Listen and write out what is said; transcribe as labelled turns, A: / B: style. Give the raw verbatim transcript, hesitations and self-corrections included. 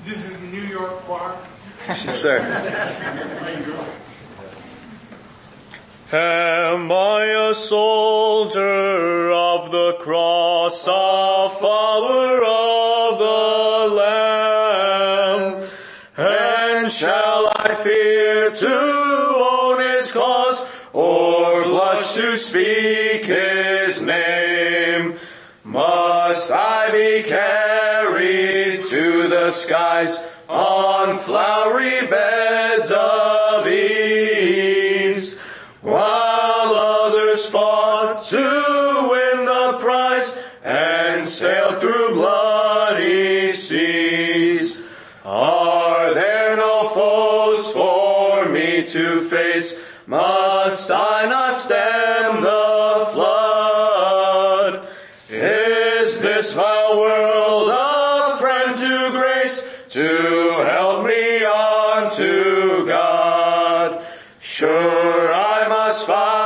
A: This is the New York choir.
B: Yes, sir.
C: Am I a soldier of the cross, a follower of the Lamb? And shall I fear to own his cause, or blush to speak his name? Must I be carried to the skies on flowery beds of ease, while others fought to win the prize and sailed through bloody seas? Are there no foes for me to face? Must I not stem the flood? Is this my world a friend to grace, to help me on to God? Sure I must fight